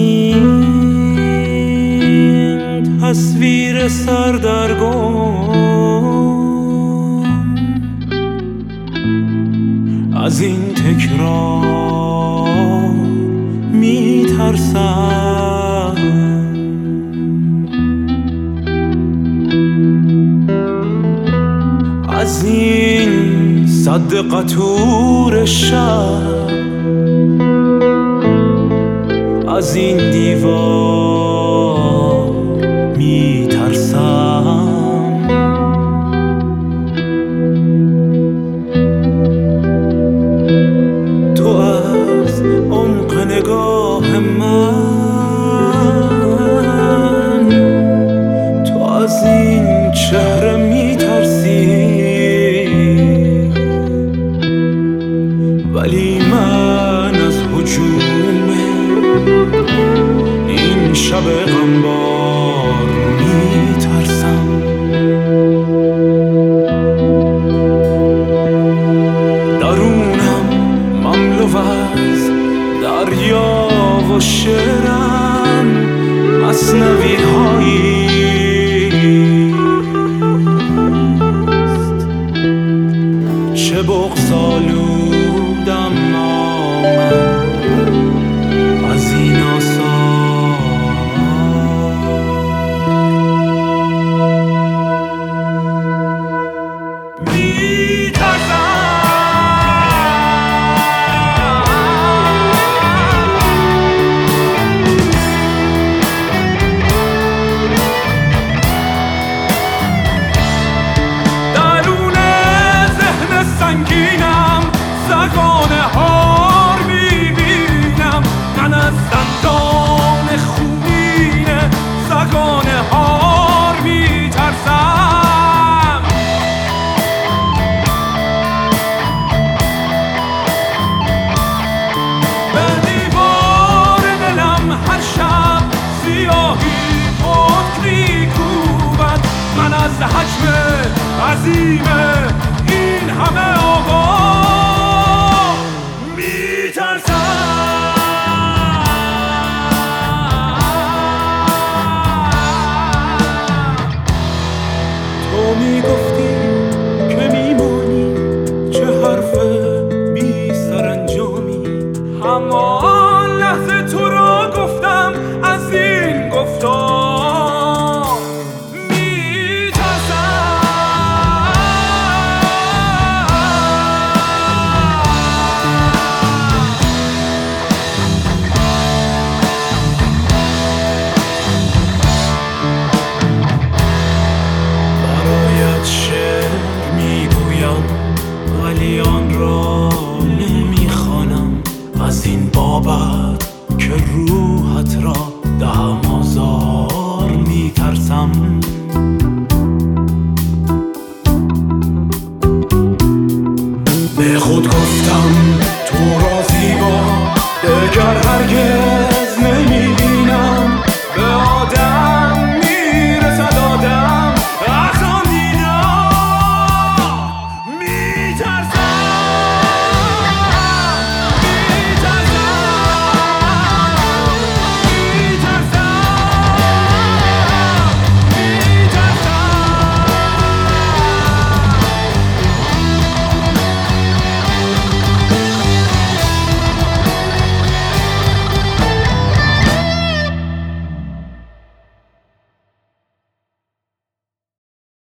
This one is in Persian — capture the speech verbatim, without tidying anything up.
این تصویر سردرگم، از این تکرار می ترسم. از این سد قطور شب، از این دیوار می ترسم. تو از عمق نگاه من، تو از این چهره می ترسی، ولی من از هجوم این شب غمبار می ترسم. درونم مملو از دریا و شعرم، مثنوی هایی است. چه بغض‌آلودم من از این آثار. می ترسم درون ذهن سنگینم، زگانه هار میبینم. من از دندان خونین زگانه هار میترسم. به دیوار دلم هر شب سیاهی پتک میکوبد. من از حجم عظیم این همه آوار میترسم. تو میگفتی که میمانی، چه حرف بی سرانجامی. همان لحظه تو را گفتم از این گفتار میترسم. برایت شعر میگویم ولی آن را نمیخوانم، از این بابت که روحت را دهم